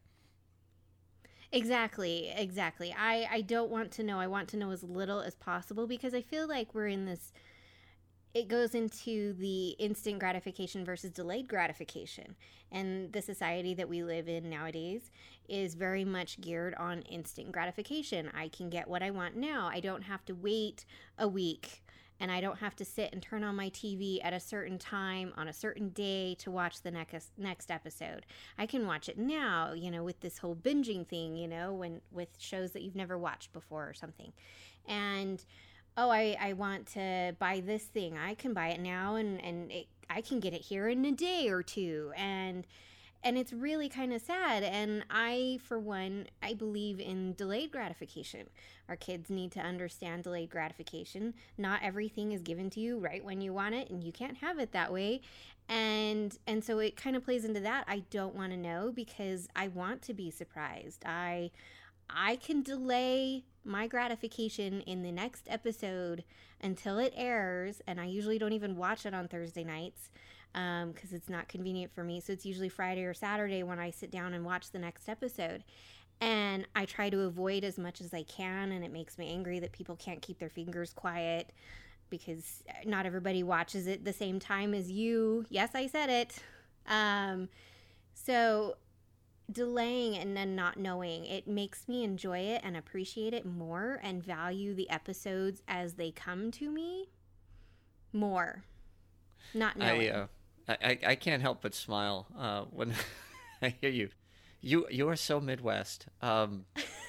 Exactly, exactly. I, I don't want to know. I want to know as little as possible, because I feel like we're in this, it goes into the instant gratification versus delayed gratification. And the society that we live in nowadays is very much geared on instant gratification. I can get what I want now. I don't have to wait a week, and I don't have to sit and turn on my T V at a certain time on a certain day to watch the next next episode. I can watch it now, you know, with this whole binging thing, you know, when with shows that you've never watched before or something. And oh, I, I want to buy this thing. I can buy it now, and, and it, I can get it here in a day or two. And and it's really kind of sad. And I, for one, I believe in delayed gratification. Our kids need to understand delayed gratification. Not everything is given to you right when you want it, and you can't have it that way. And and so it kind of plays into that. I don't want to know because I want to be surprised. I I can delay my gratification in the next episode until it airs, and I usually don't even watch it on Thursday nights um, because it's not convenient for me. So it's usually Friday or Saturday when I sit down and watch the next episode. And I try to avoid as much as I can, and it makes me angry that people can't keep their fingers quiet because not everybody watches it the same time as you. Yes, I said it. Um, so delaying and then not knowing, it makes me enjoy it and appreciate it more and value the episodes as they come to me more. Not knowing. I, uh, I, I can't help but smile uh, when I hear you. You you are so Midwest. Um,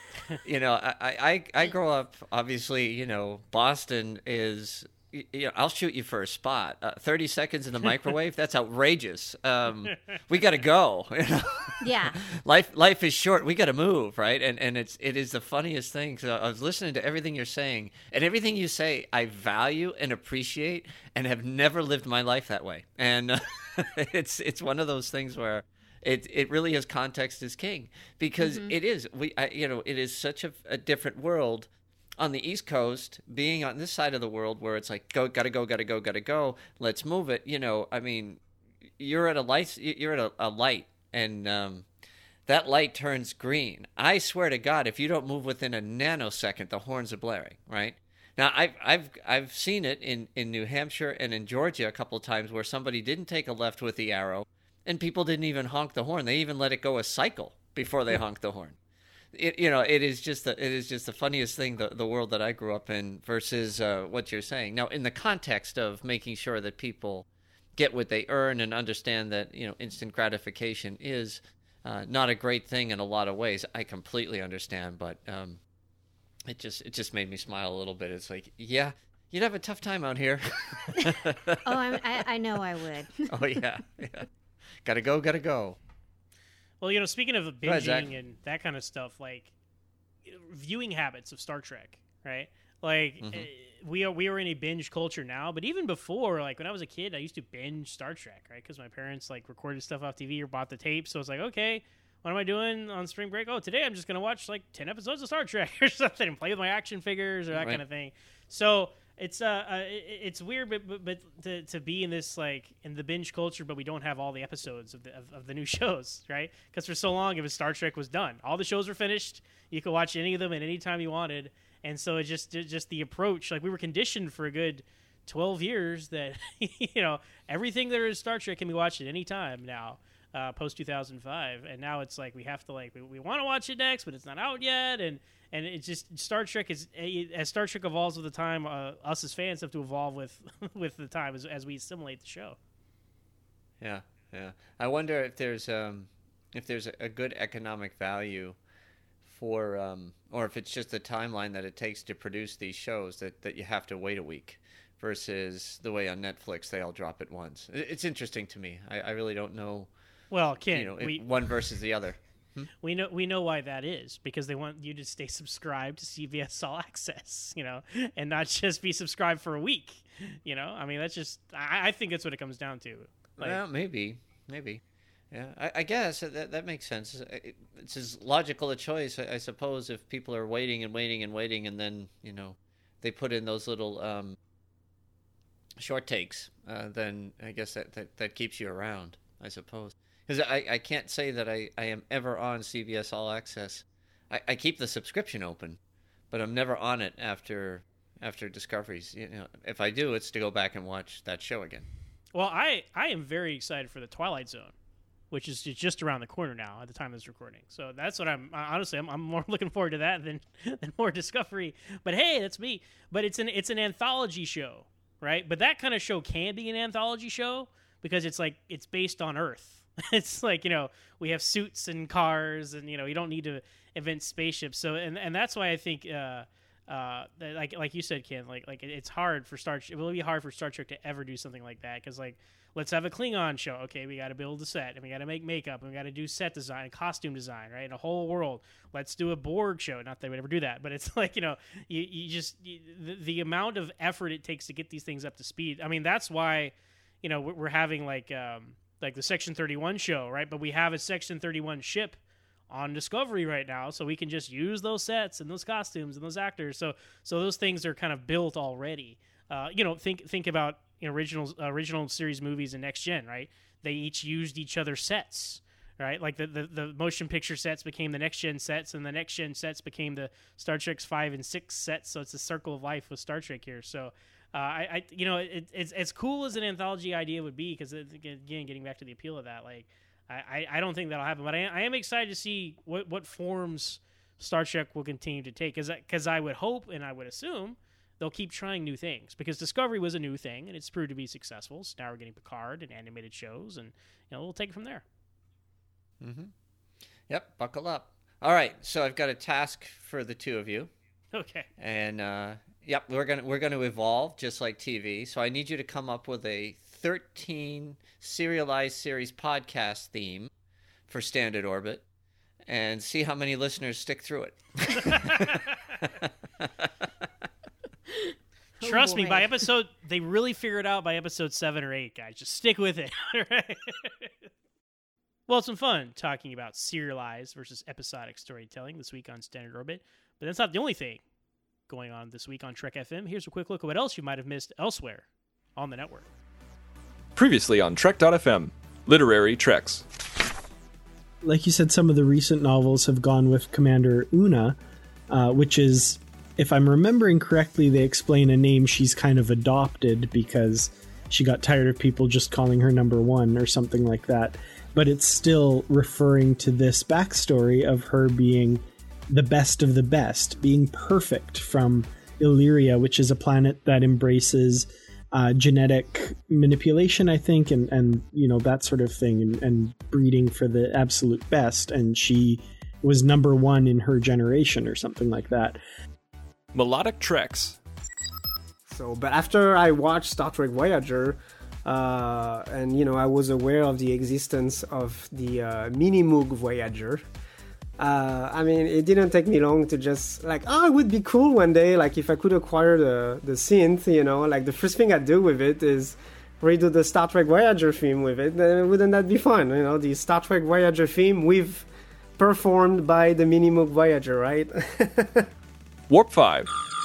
you know, I, I, I grew up, obviously, you know, Boston is, you know, I'll shoot you for a spot. Uh, thirty seconds in the microwave, that's outrageous. Um, we got to go. You know? Yeah. life life is short. We got to move, right? And and it's it is the funniest thing. So I was listening to everything you're saying, and everything you say, I value and appreciate, and have never lived my life that way. And uh, it's it's one of those things where It it really is context is king because mm-hmm. it is we I, you know it is such a, a different world on the East Coast, being on this side of the world where it's like go gotta go gotta go gotta go let's move it. You know, I mean, you're at a light you're at a, a light and um, that light turns green. I swear to God, if you don't move within a nanosecond, the horns are blaring. Right now, I've I've I've seen it in, in New Hampshire and in Georgia a couple of times where somebody didn't take a left with the arrow. And people didn't even honk the horn. They even let it go a cycle before they honked the horn. It, you know, it is just the, it is just the funniest thing, the, the world that I grew up in versus uh, what you're saying. Now, in the context of making sure that people get what they earn and understand that, you know, instant gratification is uh, not a great thing in a lot of ways, I completely understand. But um, it just it just made me smile a little bit. It's like, yeah, you'd have a tough time out here. oh, I'm, I, I know I would. oh, yeah, yeah. Gotta go, gotta go. Well, you know, speaking of binging ahead, and that kind of stuff, like you know, viewing habits of Star Trek, right? Like mm-hmm. uh, we are we are in a binge culture now, but even before, like when I was a kid, I used to binge Star Trek, right? Because my parents like recorded stuff off T V or bought the tapes, so it's like, okay, what am I doing on spring break? Oh, today I'm just gonna watch like ten episodes of Star Trek or something and play with my action figures or that right. kind of thing. So. It's uh, uh it's weird, but, but, but to, to be in this like in the binge culture, but we don't have all the episodes of the of, of the new shows, right? Because for so long, if Star Trek was done, all the shows were finished. You could watch any of them at any time you wanted, and so it just it just the approach, like we were conditioned for a good twelve years that you know everything there is Star Trek can be watched at any time now, uh, post two thousand five, and now it's like we have to like we, we want to watch it next, but it's not out yet, and. And it's just Star Trek is as Star Trek evolves with the time. Uh, us as fans have to evolve with with the time as, as we assimilate the show. Yeah, yeah. I wonder if there's um if there's a good economic value for um or if it's just the timeline that it takes to produce these shows that, that you have to wait a week versus the way on Netflix they all drop at once. It's interesting to me. I, I really don't know. Well, Ken, you know, we, one versus the other. Hmm? We know we know why that is because they want you to stay subscribed to C B S All Access, you know, and not just be subscribed for a week. You know, I mean, that's just I, I think that's what it comes down to. Like, well, maybe, maybe, yeah. I, I guess that that makes sense. It's as logical a choice, I, I suppose, if people are waiting and waiting and waiting, and then you know they put in those little um, short takes. Uh, then I guess that, that that keeps you around, I suppose. Because I, I can't say that I, I am ever on C B S All Access. I, I keep the subscription open, but I'm never on it after after Discoveries. You know, if I do, it's to go back and watch that show again. Well, I, I am very excited for the Twilight Zone, which is just around the corner now at the time of this recording. So that's what I'm honestly I'm, I'm more looking forward to that than than more Discovery. But hey, that's me. But it's an it's an anthology show, right? But that kind of show can be an anthology show because it's like it's based on Earth. It's like, you know, we have suits and cars and, you know, you don't need to invent spaceships. So, and, and that's why I think uh, Uh, like like you said, Ken, like like it's hard for Star. It will be hard for Star Trek to ever do something like that because like let's have a Klingon show. Okay, we got to build a set and we got to make makeup and we got to do set design, costume design, right? In a whole world. Let's do a Borg show. Not that they would ever do that, but it's like you know you you just you, the, the amount of effort it takes to get these things up to speed. I mean that's why you know we're having like um like the Section thirty-one show, right? But we have a Section thirty-one ship on Discovery right now, so we can just use those sets and those costumes and those actors. So, so those things are kind of built already. Uh, you know, think think about you know, original original series movies and Next Gen, right? They each used each other's sets, right? Like the, the the motion picture sets became the Next Gen sets, and the Next Gen sets became the Star Trek's five and six sets. So it's a circle of life with Star Trek here. So. Uh, I, I, you know, it, it's as cool as an anthology idea would be, because again, getting back to the appeal of that, like, I, I don't think that'll happen, but I, I am excited to see what, what forms Star Trek will continue to take, because because I would hope and I would assume they'll keep trying new things, because Discovery was a new thing and it's proved to be successful. So now we're getting Picard and animated shows, and you know we'll take it from there. Mm-hmm. Yep, buckle up. All right, so I've got a task for the two of you. Okay. And uh, yep, we're gonna we're gonna evolve just like T V. So I need you to come up with a thirteen serialized series podcast theme for Standard Orbit, and see how many listeners stick through it. Trust Oh, me, boy. by episode, they really figure it out by episode seven or eight, guys. Just stick with it. Right? Well, it's some fun talking about serialized versus episodic storytelling this week on Standard Orbit, but that's not the only thing going on this week on Trek F M. Here's a quick look at what else you might have missed elsewhere on the network. Previously on Trek dot F M, Literary Treks. Like you said, some of the recent novels have gone with Commander Una, uh, which is, if I'm remembering correctly, they explain a name she's kind of adopted because she got tired of people just calling her number one or something like that. But it's still referring to this backstory of her being the best of the best, being perfect from Illyria, which is a planet that embraces uh, genetic manipulation, I think, and, and you know that sort of thing, and, and breeding for the absolute best. And she was number one in her generation or something like that. Melodic Treks. So, but after I watched Star Trek Voyager, uh, and you know, I was aware of the existence of the uh, Mini Moog Voyager. Uh, I mean, it didn't take me long to just like, oh, it would be cool one day, like if I could acquire the the synth, you know, like the first thing I'd do with it is redo the Star Trek Voyager theme with it. Then wouldn't that be fun? You know, the Star Trek Voyager theme with performed by the Mini Moog Voyager, right? Warp five.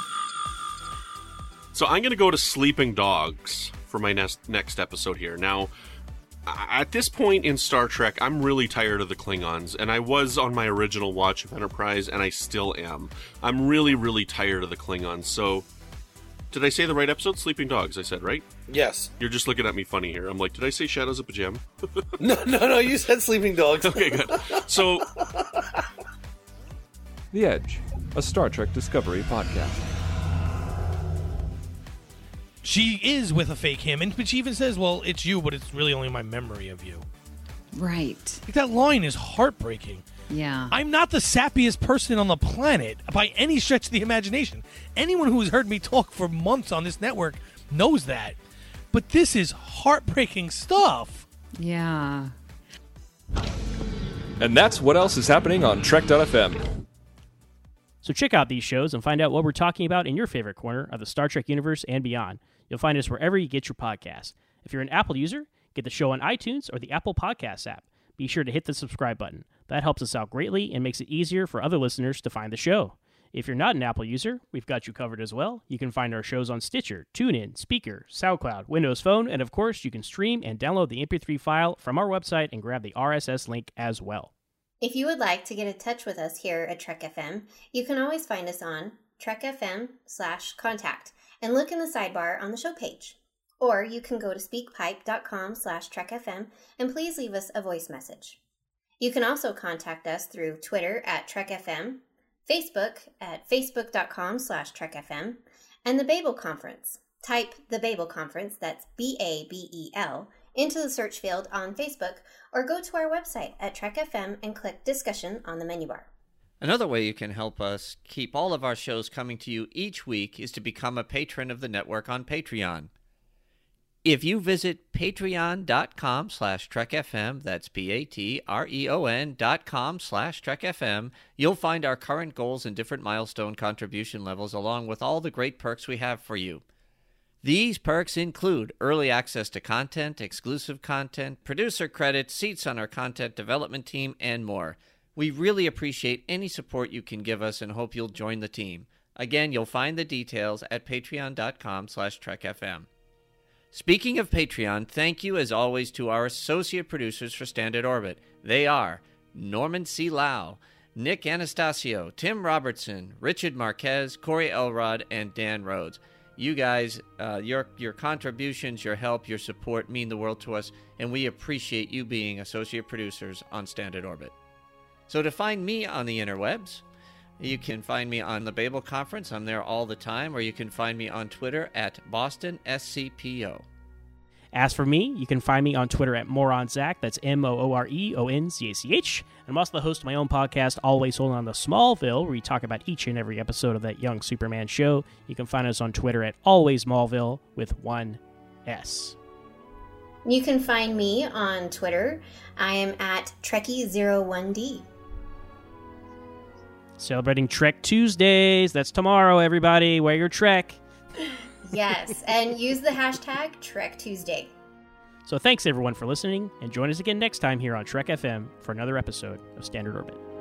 So I'm going to go to Sleeping Dogs for my next next episode here. Now, at this point in Star Trek, I'm really tired of the Klingons, and I was on my original watch of Enterprise, and I still am. I'm really, really tired of the Klingons, so... Did I say the right episode? Sleeping Dogs, I said, right? Yes. You're just looking at me funny here. I'm like, did I say Shadows of Pajama? no, no, no, you said Sleeping Dogs. Okay, good. So... The Edge, a Star Trek Discovery podcast. She is with a fake him, and but she even says, well, it's you, but it's really only my memory of you. Right. Like, that line is heartbreaking. Yeah. I'm not the sappiest person on the planet by any stretch of the imagination. Anyone who has heard me talk for months on this network knows that. But this is heartbreaking stuff. Yeah. And that's what else is happening on Trek dot F M. So check out these shows and find out what we're talking about in your favorite corner of the Star Trek universe and beyond. You'll find us wherever you get your podcasts. If you're an Apple user, get the show on iTunes or the Apple Podcasts app. Be sure to hit the subscribe button. That helps us out greatly and makes it easier for other listeners to find the show. If you're not an Apple user, we've got you covered as well. You can find our shows on Stitcher, TuneIn, Speaker, SoundCloud, Windows Phone, and of course, you can stream and download the M P three file from our website and grab the R S S link as well. If you would like to get in touch with us here at Trek F M, you can always find us on Trek F M slash contact and look in the sidebar on the show page. Or you can go to speakpipe.com slash Trek FM and please leave us a voice message. You can also contact us through Twitter at Trek F M, Facebook at facebook.com slash Trek FM, and the Babel Conference. Type the Babel Conference, that's B A B E L, into the search field on Facebook, or go to our website at Trek F M and click Discussion on the menu bar. Another way you can help us keep all of our shows coming to you each week is to become a patron of the network on Patreon. If you visit patreon.com slash trekfm, that's P-A-T-R-E-O-N dot com slash trekfm, you'll find our current goals and different milestone contribution levels along with all the great perks we have for you. These perks include early access to content, exclusive content, producer credits, seats on our content development team, and more. We really appreciate any support you can give us and hope you'll join the team. Again, you'll find the details at patreon.com slash trekfm. Speaking of Patreon, thank you as always to our associate producers for Standard Orbit. They are Norman C. Lau, Nick Anastasio, Tim Robertson, Richard Marquez, Corey Elrod, and Dan Rhodes. You guys, uh, your your contributions, your help, your support mean the world to us, and we appreciate you being associate producers on Standard Orbit. So to find me on the interwebs, you can find me on the Babel Conference. I'm there all the time. Or you can find me on Twitter at Boston S C P O. As for me, you can find me on Twitter at MoronZach. That's M O O R E O N Z A C H. I'm also the host of my own podcast, Always Holding on to Smallville, where we talk about each and every episode of that young Superman show. You can find us on Twitter at Always Smallville with one S. You can find me on Twitter. I am at Trekkie zero one D. Celebrating Trek Tuesdays. That's tomorrow, everybody. Wear your Trek. Yes, and use the hashtag Trek Tuesday. So thanks, everyone, for listening, and join us again next time here on Trek F M for another episode of Standard Orbit.